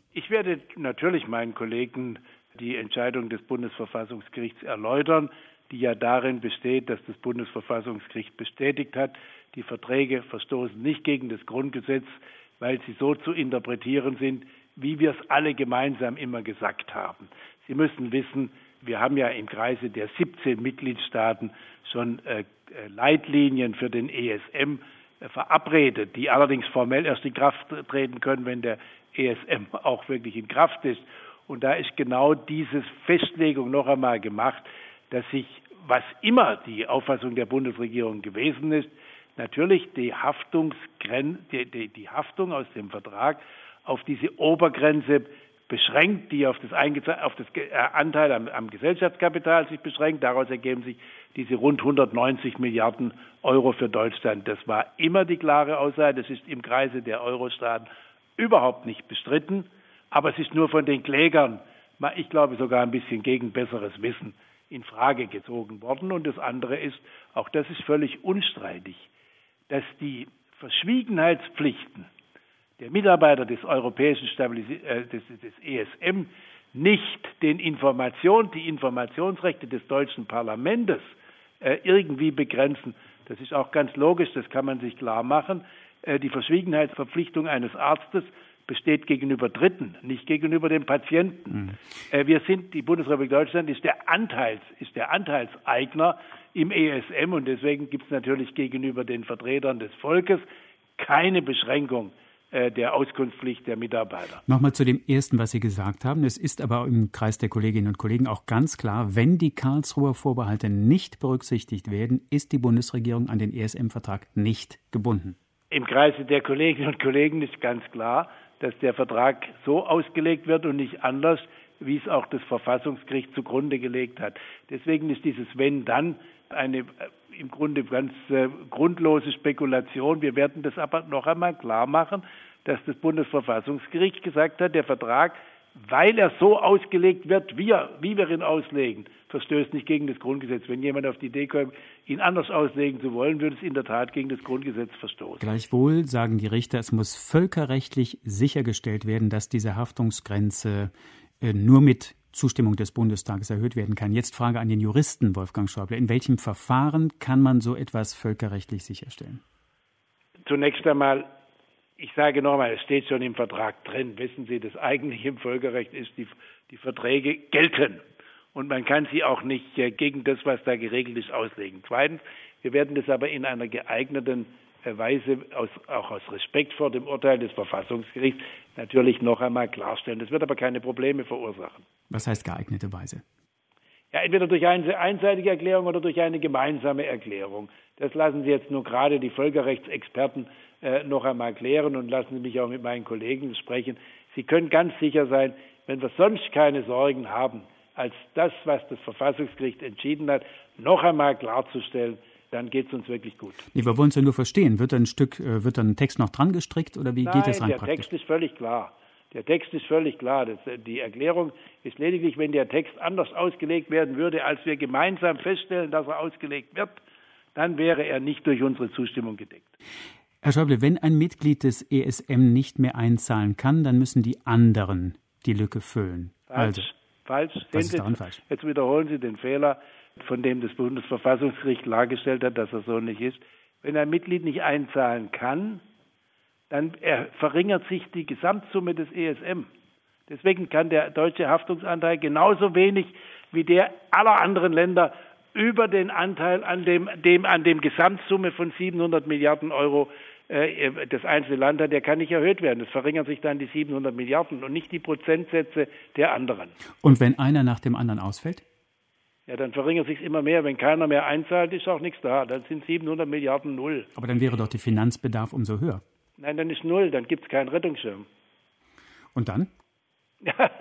Ich werde natürlich meinen Kollegen die Entscheidung des Bundesverfassungsgerichts erläutern, die ja darin besteht, dass das Bundesverfassungsgericht bestätigt hat, die Verträge verstoßen nicht gegen das Grundgesetz, weil sie so zu interpretieren sind, wie wir es alle gemeinsam immer gesagt haben. Sie müssen wissen, wir haben ja im Kreise der 17 Mitgliedstaaten schon Leitlinien für den ESM verabredet, die allerdings formell erst in Kraft treten können, wenn der ESM auch wirklich in Kraft ist. Und da ist genau diese Festlegung noch einmal gemacht, dass sich, was immer die Auffassung der Bundesregierung gewesen ist, natürlich die Haftung aus dem Vertrag auf diese Obergrenze beschränkt, die auf das Anteil am Gesellschaftskapital sich beschränkt. Daraus ergeben sich diese rund 190 Milliarden Euro für Deutschland. Das war immer die klare Aussage. Das ist im Kreise der Euro-Staaten überhaupt nicht bestritten. Aber es ist nur von den Klägern, ich glaube sogar ein bisschen gegen besseres Wissen, in Frage gezogen worden. Und das andere ist, auch das ist völlig unstreitig, dass die Verschwiegenheitspflichten der Mitarbeiter des europäischen des ESM nicht die Informationsrechte des deutschen Parlaments irgendwie begrenzen. Das ist auch ganz logisch, das kann man sich klar machen. Die Verschwiegenheitsverpflichtung eines Arztes besteht gegenüber Dritten, nicht gegenüber dem Patienten. Die Bundesrepublik Deutschland ist der Anteilseigner im ESM und deswegen gibt es natürlich gegenüber den Vertretern des Volkes keine Beschränkung der Auskunftspflicht der Mitarbeiter. Nochmal zu dem Ersten, was Sie gesagt haben. Es ist aber im Kreis der Kolleginnen und Kollegen auch ganz klar, wenn die Karlsruher Vorbehalte nicht berücksichtigt werden, ist die Bundesregierung an den ESM-Vertrag nicht gebunden. Im Kreise der Kolleginnen und Kollegen ist ganz klar, dass der Vertrag so ausgelegt wird und nicht anders, wie es auch das Verfassungsgericht zugrunde gelegt hat. Deswegen ist dieses Wenn-Dann eine im Grunde ganz grundlose Spekulation. Wir werden das aber noch einmal klar machen, dass das Bundesverfassungsgericht gesagt hat, der Vertrag, weil er so ausgelegt wird, wie wir ihn auslegen, verstößt nicht gegen das Grundgesetz. Wenn jemand auf die Idee kommt, ihn anders auslegen zu wollen, würde es in der Tat gegen das Grundgesetz verstoßen. Gleichwohl sagen die Richter, es muss völkerrechtlich sichergestellt werden, dass diese Haftungsgrenze nur mit Zustimmung des Bundestages erhöht werden kann. Jetzt Frage an den Juristen, Wolfgang Schäuble. In welchem Verfahren kann man so etwas völkerrechtlich sicherstellen? Zunächst einmal, ich sage nochmal, es steht schon im Vertrag drin. Wissen Sie, das eigentliche im Völkerrecht ist, die Verträge gelten. Und man kann sie auch nicht gegen das, was da geregelt ist, auslegen. Zweitens, wir werden das aber in einer geeigneten Weise, auch aus Respekt vor dem Urteil des Verfassungsgerichts, natürlich noch einmal klarstellen. Das wird aber keine Probleme verursachen. Was heißt geeignete Weise? Ja, entweder durch eine einseitige Erklärung oder durch eine gemeinsame Erklärung. Das lassen Sie jetzt nur gerade die Völkerrechtsexperten noch einmal klären und lassen Sie mich auch mit meinen Kollegen sprechen. Sie können ganz sicher sein, wenn wir sonst keine Sorgen haben, als das, was das Verfassungsgericht entschieden hat, noch einmal klarzustellen, dann geht es uns wirklich gut. Nee, wir wollen es ja nur verstehen. Wird da ein Text noch dran gestrickt oder wie geht das rein praktisch? Der Text ist völlig klar. Die Erklärung ist lediglich, wenn der Text anders ausgelegt werden würde, als wir gemeinsam feststellen, dass er ausgelegt wird, dann wäre er nicht durch unsere Zustimmung gedeckt. Herr Schäuble, wenn ein Mitglied des ESM nicht mehr einzahlen kann, dann müssen die anderen die Lücke füllen. Falsch. Was ist daran falsch? Jetzt wiederholen Sie den Fehler, von dem das Bundesverfassungsgericht klargestellt hat, dass er so nicht ist. Wenn ein Mitglied nicht einzahlen kann, dann verringert sich die Gesamtsumme des ESM. Deswegen kann der deutsche Haftungsanteil genauso wenig wie der aller anderen Länder über den Anteil an dem Gesamtsumme von 700 Milliarden Euro das einzelne Land hat, der kann nicht erhöht werden. Das verringern sich dann die 700 Milliarden und nicht die Prozentsätze der anderen. Und wenn einer nach dem anderen ausfällt? Ja, dann verringert sich immer mehr. Wenn keiner mehr einzahlt, ist auch nichts da. Dann sind 700 Milliarden null. Aber dann wäre doch der Finanzbedarf umso höher. Nein, dann ist null. Dann gibt es keinen Rettungsschirm. Und dann? Ja,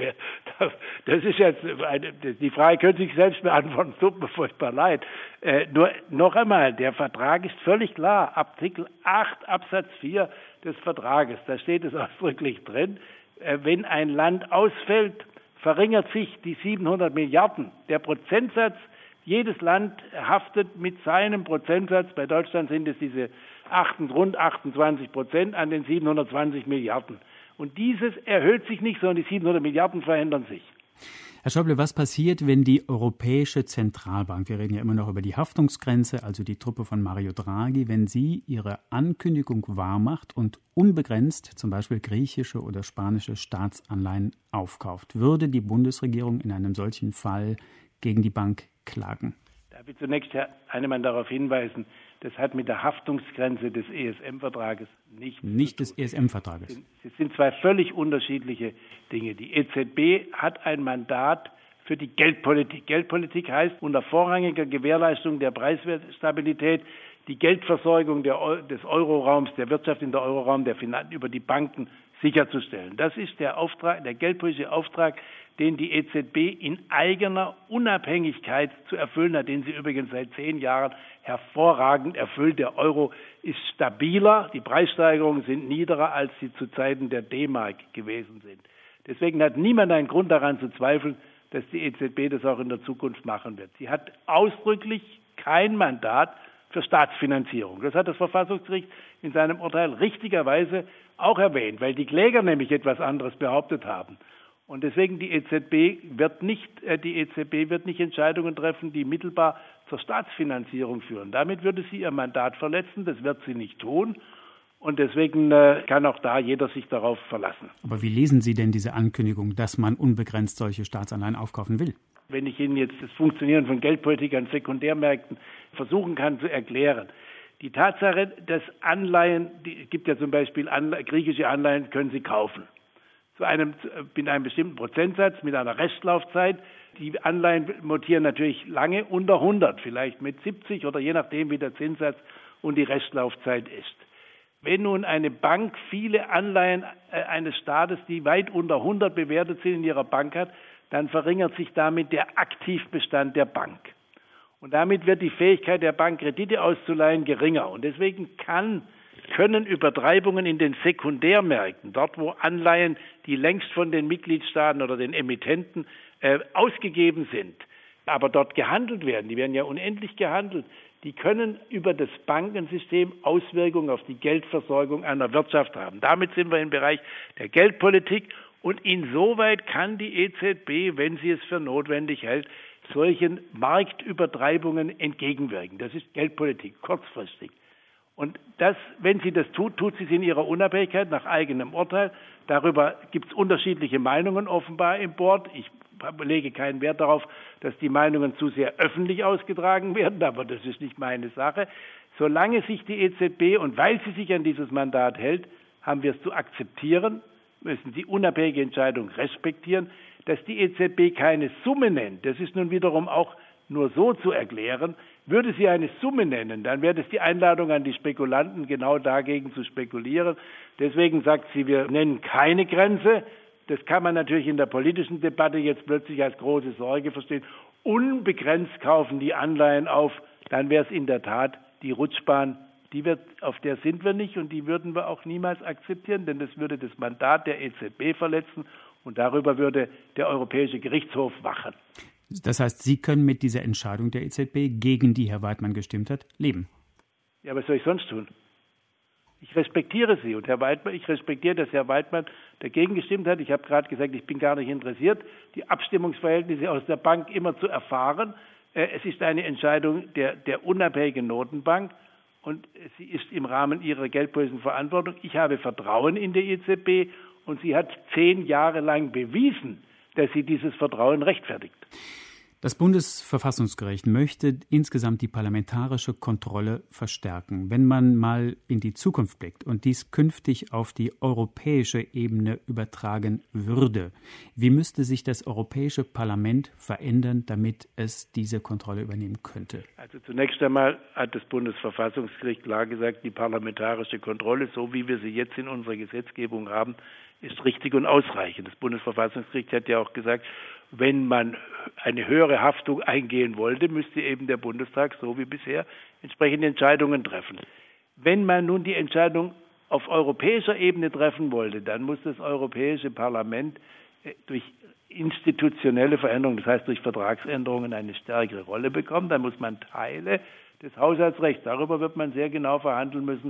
das ist jetzt die Frage können Sie sich selbst beantworten, tut mir furchtbar leid. Nur noch einmal, der Vertrag ist völlig klar. Artikel 8 Absatz 4 des Vertrages, da steht es ausdrücklich drin, wenn ein Land ausfällt, verringert sich die 700 Milliarden. Der Prozentsatz, jedes Land haftet mit seinem Prozentsatz, bei Deutschland sind es diese rund 28% an den 720 Milliarden. Und dieses erhöht sich nicht, sondern die 700 Milliarden verändern sich. Herr Schäuble, was passiert, wenn die Europäische Zentralbank, wir reden ja immer noch über die Haftungsgrenze, also die Truppe von Mario Draghi, wenn sie ihre Ankündigung wahrmacht und unbegrenzt zum Beispiel griechische oder spanische Staatsanleihen aufkauft? Würde die Bundesregierung in einem solchen Fall gegen die Bank klagen? Da will zunächst Herr Heinemann darauf hinweisen, das hat mit der Haftungsgrenze des ESM-Vertrages nicht des ESM-Vertrages. Es sind zwei völlig unterschiedliche Dinge. Die EZB hat ein Mandat für die Geldpolitik. Geldpolitik heißt unter vorrangiger Gewährleistung der Preiswertstabilität die Geldversorgung des Euroraums, der Wirtschaft in der Euroraum, der Finanzen über die Banken sicherzustellen. Das ist der Auftrag, der geldpolitische Auftrag, den die EZB in eigener Unabhängigkeit zu erfüllen hat, den sie übrigens seit 10 Jahren hervorragend erfüllt. Der Euro ist stabiler, die Preissteigerungen sind niedriger, als sie zu Zeiten der D-Mark gewesen sind. Deswegen hat niemand einen Grund daran zu zweifeln, dass die EZB das auch in der Zukunft machen wird. Sie hat ausdrücklich kein Mandat für Staatsfinanzierung. Das hat das Verfassungsgericht in seinem Urteil richtigerweise auch erwähnt, weil die Kläger nämlich etwas anderes behauptet haben. Und deswegen die EZB wird nicht Entscheidungen treffen, die mittelbar zur Staatsfinanzierung führen. Damit würde sie ihr Mandat verletzen, das wird sie nicht tun. Und deswegen kann auch da jeder sich darauf verlassen. Aber wie lesen Sie denn diese Ankündigung, dass man unbegrenzt solche Staatsanleihen aufkaufen will? Wenn ich Ihnen jetzt das Funktionieren von Geldpolitik an Sekundärmärkten versuchen kann zu erklären. Die Tatsache, dass Anleihen, es gibt ja zum Beispiel griechische Anleihen, können Sie kaufen. Mit einem bestimmten Prozentsatz, mit einer Restlaufzeit. Die Anleihen notieren natürlich lange unter 100, vielleicht mit 70 oder je nachdem, wie der Zinssatz und die Restlaufzeit ist. Wenn nun eine Bank viele Anleihen eines Staates, die weit unter 100 bewertet sind, in ihrer Bank hat, dann verringert sich damit der Aktivbestand der Bank. Und damit wird die Fähigkeit der Bank, Kredite auszuleihen, geringer. Und deswegen können Übertreibungen in den Sekundärmärkten, dort wo Anleihen, die längst von den Mitgliedstaaten oder den Emittenten ausgegeben sind, aber dort gehandelt werden, die werden ja unendlich gehandelt, die können über das Bankensystem Auswirkungen auf die Geldversorgung einer Wirtschaft haben. Damit sind wir im Bereich der Geldpolitik und insoweit kann die EZB, wenn sie es für notwendig hält, solchen Marktübertreibungen entgegenwirken. Das ist Geldpolitik, kurzfristig. Und wenn sie das tut sie es in ihrer Unabhängigkeit nach eigenem Urteil. Darüber gibt es unterschiedliche Meinungen offenbar im Board. Ich lege keinen Wert darauf, dass die Meinungen zu sehr öffentlich ausgetragen werden, aber das ist nicht meine Sache. Solange sich die EZB und weil sie sich an dieses Mandat hält, haben wir es zu akzeptieren, müssen die unabhängige Entscheidung respektieren, dass die EZB keine Summe nennt. Das ist nun wiederum auch nur so zu erklären. Würde sie eine Summe nennen, dann wäre das die Einladung an die Spekulanten, genau dagegen zu spekulieren. Deswegen sagt sie, wir nennen keine Grenze. Das kann man natürlich in der politischen Debatte jetzt plötzlich als große Sorge verstehen. Unbegrenzt kaufen die Anleihen auf, dann wäre es in der Tat die Rutschbahn. Auf der sind wir nicht und die würden wir auch niemals akzeptieren, denn das würde das Mandat der EZB verletzen und darüber würde der Europäische Gerichtshof wachen. Das heißt, Sie können mit dieser Entscheidung der EZB, gegen die Herr Weidmann gestimmt hat, leben? Ja, was soll ich sonst tun? Ich respektiere Sie und ich respektiere, dass Herr Weidmann dagegen gestimmt hat. Ich habe gerade gesagt, ich bin gar nicht interessiert, die Abstimmungsverhältnisse aus der Bank immer zu erfahren. Es ist eine Entscheidung der unabhängigen Notenbank und sie ist im Rahmen ihrer geldpolitischen Verantwortung. Ich habe Vertrauen in die EZB und sie hat 10 Jahre lang bewiesen, dass sie dieses Vertrauen rechtfertigt. Das Bundesverfassungsgericht möchte insgesamt die parlamentarische Kontrolle verstärken. Wenn man mal in die Zukunft blickt und dies künftig auf die europäische Ebene übertragen würde, wie müsste sich das Europäische Parlament verändern, damit es diese Kontrolle übernehmen könnte? Also zunächst einmal hat das Bundesverfassungsgericht klar gesagt, die parlamentarische Kontrolle, so wie wir sie jetzt in unserer Gesetzgebung haben, ist richtig und ausreichend. Das Bundesverfassungsgericht hat ja auch gesagt, wenn man eine höhere Haftung eingehen wollte, müsste eben der Bundestag, so wie bisher, entsprechende Entscheidungen treffen. Wenn man nun die Entscheidung auf europäischer Ebene treffen wollte, dann muss das Europäische Parlament durch institutionelle Veränderungen, das heißt durch Vertragsänderungen, eine stärkere Rolle bekommen. Dann muss man Teile des Haushaltsrechts, darüber wird man sehr genau verhandeln müssen,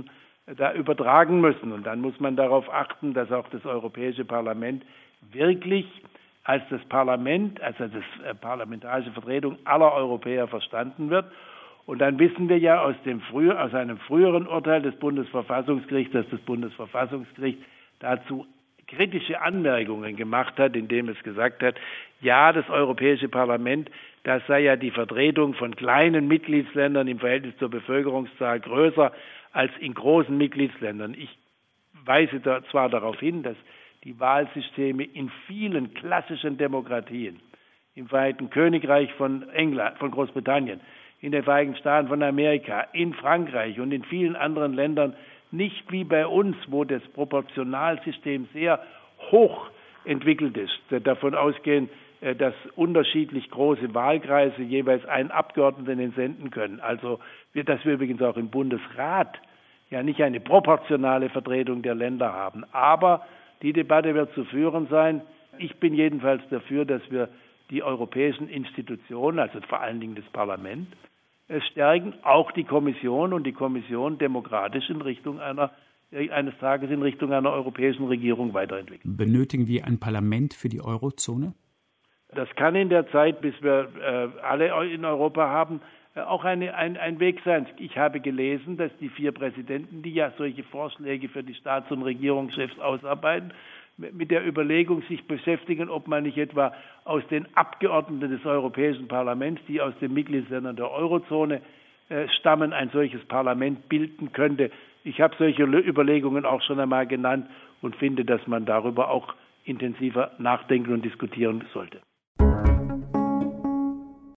da übertragen müssen. Und dann muss man darauf achten, dass auch das Europäische Parlament wirklich als das Parlament, also das parlamentarische Vertretung aller Europäer verstanden wird. Und dann wissen wir ja aus einem früheren Urteil des Bundesverfassungsgerichts, dass das Bundesverfassungsgericht dazu kritische Anmerkungen gemacht hat, indem es gesagt hat, ja, das Europäische Parlament, das sei ja die Vertretung von kleinen Mitgliedsländern im Verhältnis zur Bevölkerungszahl größer als in großen Mitgliedsländern. Ich weise da zwar darauf hin, dass die Wahlsysteme in vielen klassischen Demokratien, im Vereinigten Königreich von Großbritannien, in den Vereinigten Staaten von Amerika, in Frankreich und in vielen anderen Ländern nicht wie bei uns, wo das Proportionalsystem sehr hoch entwickelt ist, davon ausgehen, dass unterschiedlich große Wahlkreise jeweils einen Abgeordneten entsenden können. Also, dass wir übrigens auch im Bundesrat ja nicht eine proportionale Vertretung der Länder haben. Aber die Debatte wird zu führen sein. Ich bin jedenfalls dafür, dass wir die europäischen Institutionen, also vor allen Dingen das Parlament, stärken, auch die Kommission und die Kommission demokratisch eines Tages in Richtung einer europäischen Regierung weiterentwickeln. Benötigen wir ein Parlament für die Eurozone? Das kann in der Zeit, bis wir alle in Europa haben, auch ein Weg sein. Ich habe gelesen, dass die 4 Präsidenten, die ja solche Vorschläge für die Staats- und Regierungschefs ausarbeiten, mit der Überlegung sich beschäftigen, ob man nicht etwa aus den Abgeordneten des Europäischen Parlaments, die aus den Mitgliedsländern der Eurozone stammen, ein solches Parlament bilden könnte. Ich habe solche Überlegungen auch schon einmal genannt und finde, dass man darüber auch intensiver nachdenken und diskutieren sollte.